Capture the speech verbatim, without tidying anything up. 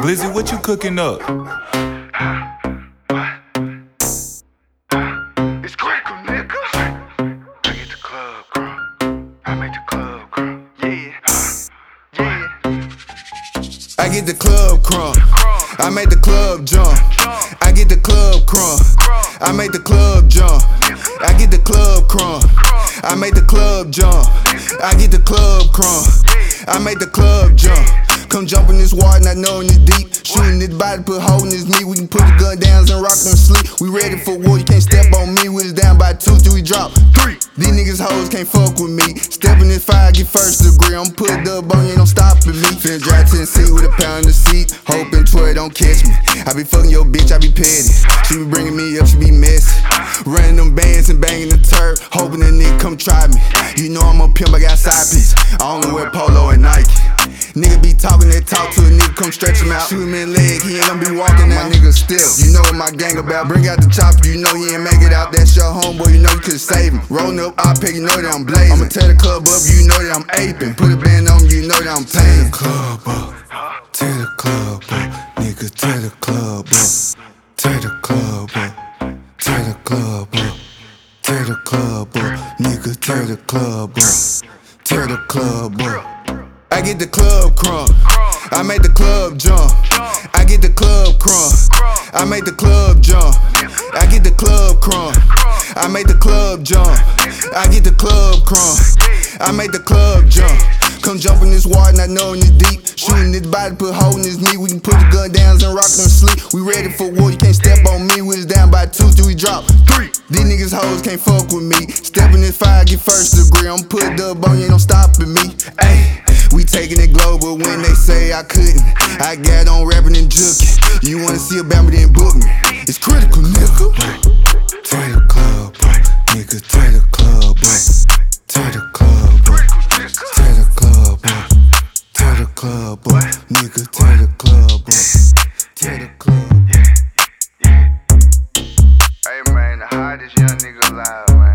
Glizzy, what you cooking up? It's critical, nigga. I get the club, girl. I make the club, girl. Yeah, yeah. I get the club crunk. I make the club jump. I get the club crunk. I make the club jump. I get the club crunk. I make the club jump. I get the club crunk. I make the club jump. Come jump in this water, not knowing it's deep. Shooting this body, put hole in his knee. We can put the gun down and rock them sleep. We ready for war, you can't step on me. We was down by two, till we drop three. These niggas hoes can't fuck with me. Step in this fire, get first degree. I'm put the bone, you ain't no stopping me. Finna drive Tennessee with a pound of seat. Hoping Troy don't catch me. I be fucking your bitch, I be petty. She be bringing me up, she be messy. Running them bands and banging the turf. Hoping that nigga come try me. You know I'm a pimp, I got side piece. I only wear Polo and Nike. Nigga be talking that talk to a nigga, come stretch him out. Shoot him in the leg, he ain't gonna be walking out. My nigga still, you know what my gang about. Bring out the chopper, you know he ain't make it out. That's your homeboy, you know you could save him. Rolling up, I pick, you know that I'm blazing. I'ma tear the club up, you know that I'm aping. Put a band on, you know that I'm paying. Tear the club up, tear the club up, nigga, tear the club up, tear the club up, tear the club up, tear the club up, nigga, tear the club up, tear the club up. I get the club crunk. I make the club jump. I get the club crunk. I make the club jump. I get the club crunk. I make the club jump. I get the club crunk. I make the club jump. Come jump in this water, not knowing it's deep. Shooting this body, put hole in his knee. We can put the gun down and rock them sleep. We ready for war, you can't step on me. We was down by two, till we drop three. These niggas hoes can't fuck with me. Step in this fire, get first degree. I'm put the bone, you ain't no stopping me. Ayy. We taking it global when they say I couldn't. I got on rapping and juking. You wanna see a Bama, then book me. It's critical, nigga. Tear the club up, nigga, tear the club up, tear the club up, tear the club up, tear the club up, nigga, tear the club up, tear the club up. Hey man, the hottest young nigga alive, man.